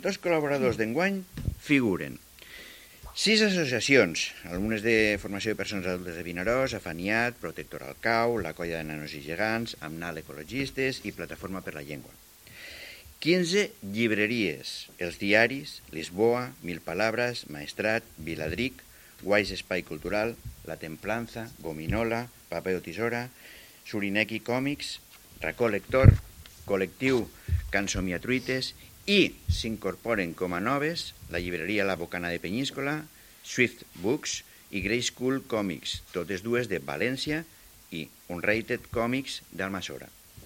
Dos col·laboradors d'enguany figuren 6 associacions, algunes de formació de persones adultes de Vinaròs, Afaniat, Protector al Cau, la Colla de Nanos i Gegants, Amnal Ecologistes i Plataforma per la Llengua. 15 llibreries, els diaris, Lisboa, Mil Palabras, Maestrat, Viladric, Guais Espai Cultural, La Templanza, Gominola, Paper o Tisora, Surineki Còmics, Racó Lector, Col·lectiu Cansomiatruites i s'incorporen com a noves la llibreria La Bocana de Penyíscola, Swift Books i Grey School Comics, totes dues de València, i Unrated Comics d'Almassora.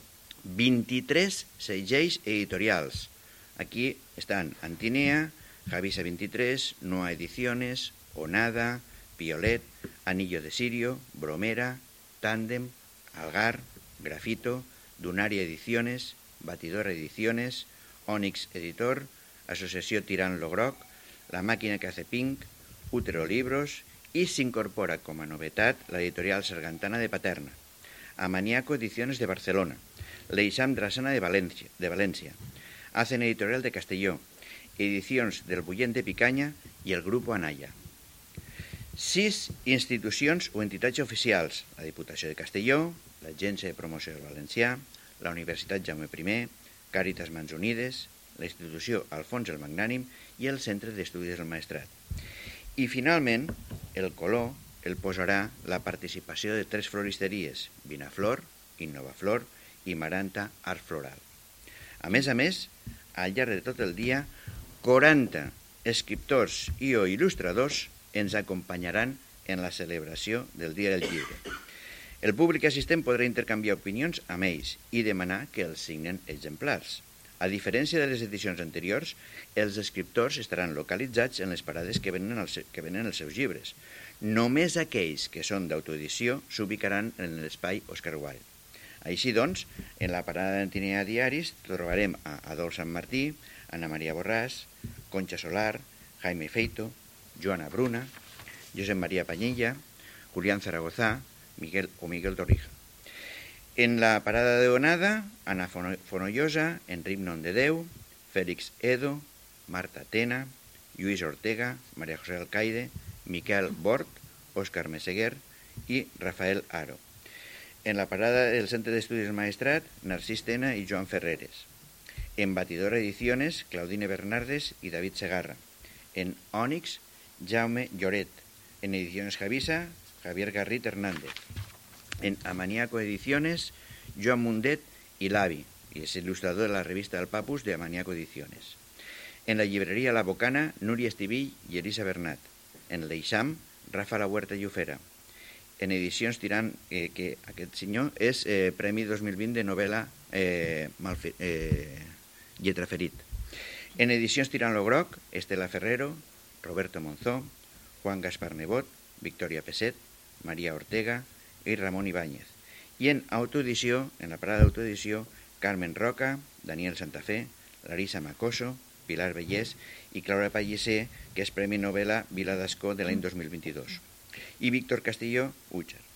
23 segells editorials. Aquí estan Antinea, Javisa 23, Noa Ediciones, Onada, Piolet, Anillo de Sirio, Bromera, Tándem, Algar, Grafito, Dunaria Ediciones, Batidora Ediciones, Onyx Editor, Asociació Tirant lo Groc, La Màquina que hace Pink, Útero Libros i s'incorpora com a novetat l'editorial Sargantana de Paterna, Amaniaco Ediciones de Barcelona, l'Eixam Drassana de València, Hacen Editorial de Castelló, Edicions del Bullent de Picanya i el Grupo Anaya. 6 institucions o entitats oficials: la Diputació de Castelló, l'Agència de Promoció del Valencià, la Universitat Jaume I, Càritas Mans Unides, la Institució Alfons el Magnànim i el Centre d'Estudis del Maestrat. I finalment, el color el posarà la participació de 3 floristeries: Vinaflor, Innovaflor i Maranta Art Floral. A més, al llarg de tot el dia, 40 escriptors i o il·lustradors ens acompanyaran en la celebració del Dia del Llibre. El públic assistent podrà intercanviar opinions amb ells i demanar que els signen exemplars. A diferència de les edicions anteriors, els escriptors estaran localitzats en les parades que venen els seus llibres. Només aquells que són d'autoedició s'ubicaran en l'espai Òscar Wilde. Així doncs, en la parada d'Antinea Diaris trobarem a Adolf Sant Martí, Ana Maria Borràs, Concha Solar, Jaime Feito, Joana Bruna, Josep María Pañilla, Julián Zaragoza, Miguel Torrija. En la parada de Onada, Ana Fonollosa, Enric Nondedeu, Fèlix Edo, Marta Tena, Lluís Ortega, María José Alcaide, Miquel Bort, Òscar Meseguer i Rafael Aro. En la parada del Centre d'Estudis Maestrat, Narcís Tena i Joan Ferreres. En Batidora Ediciones, Claudine Bernardes i David Segarra. En Onyx, Jaume Lloret. En Ediciones Javisa, Javier Garrit Hernández. En Amaniaco Ediciones, Joan Mundet i Lavi, i és il·lustrador de la revista del Papus de Amaniaco Ediciones. En la llibreria La Bocana, Núria Estivill i Elisa Bernat. En l'Eixam, Rafa La Huerta Llufera. En Edicions Tirant, que aquest senyor és Premi 2020 de novel·la Lletra Ferit. En Edicions Tirant lo Groc, Estela Ferrero, Roberto Monzó, Juan Gaspar Nebot, Victoria Peset, María Ortega i Ramon Ibáñez. I en autoedició, en la parada d'autoedició, Carmen Roca, Daniel Santafé, Larissa Macoso, Pilar Bellés i Clara Pallisser, que és Premi Novel·la Vila d'Ascó de l'any 2022. I Víctor Castillo Úcher.